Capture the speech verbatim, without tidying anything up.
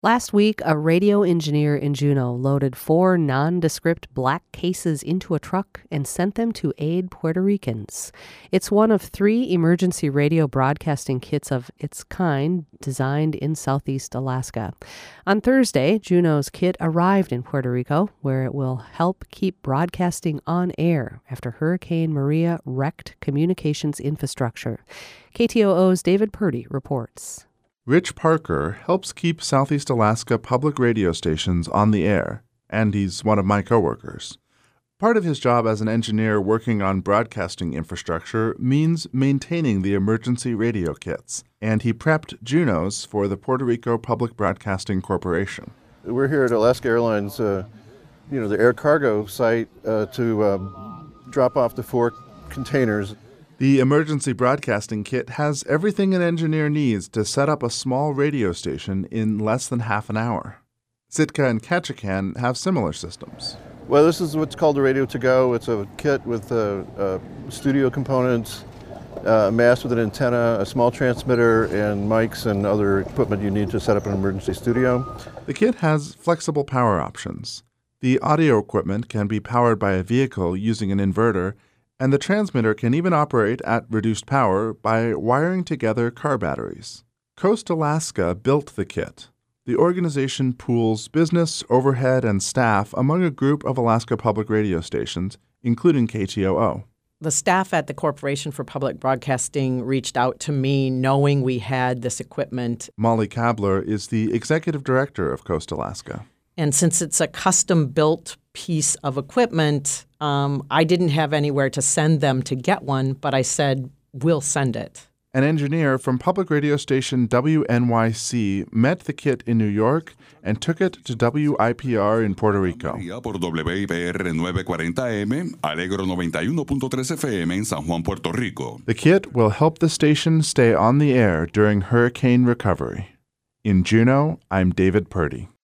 Last week, a radio engineer in Juneau loaded four nondescript black cases into a truck and sent them to aid Puerto Ricans. It's one of three emergency radio broadcasting kits of its kind designed in southeast Alaska. On Thursday, Juneau's kit arrived in Puerto Rico, where it will help keep broadcasting on air after Hurricane Maria wrecked communications infrastructure. K T O O's David Purdy reports. Rich Parker helps keep Southeast Alaska public radio stations on the air, and he's one of my coworkers. Part of his job as an engineer working on broadcasting infrastructure means maintaining the emergency radio kits, and he prepped Juneau's for the Puerto Rico Public Broadcasting Corporation. We're here at Alaska Airlines, uh, you know, the air cargo site uh, to um, drop off the four containers. The emergency broadcasting kit has everything an engineer needs to set up a small radio station in less than half an hour. Sitka and Ketchikan have similar systems. Well, this is what's called a radio to go. It's a kit with uh, uh, studio components, uh, a mast with an antenna, a small transmitter, and mics and other equipment you need to set up an emergency studio. The kit has flexible power options. The audio equipment can be powered by a vehicle using an inverter, and the transmitter can even operate at reduced power by wiring together car batteries. Coast Alaska built the kit. The organization pools business, overhead, and staff among a group of Alaska public radio stations, including K T O O. The staff at the Corporation for Public Broadcasting reached out to me knowing we had this equipment. Molly Kabler is the executive director of Coast Alaska. And since it's a custom-built piece of equipment, um, I didn't have anywhere to send them to get one, but I said, we'll send it. An engineer from public radio station W N Y C met the kit in New York and took it to W I P R in Puerto Rico. Por W I P R nueve cuarenta M, Alegro noventa y uno punto tres F M en San Juan, Puerto Rico. The kit will help the station stay on the air during hurricane recovery. In Juneau, I'm David Purdy.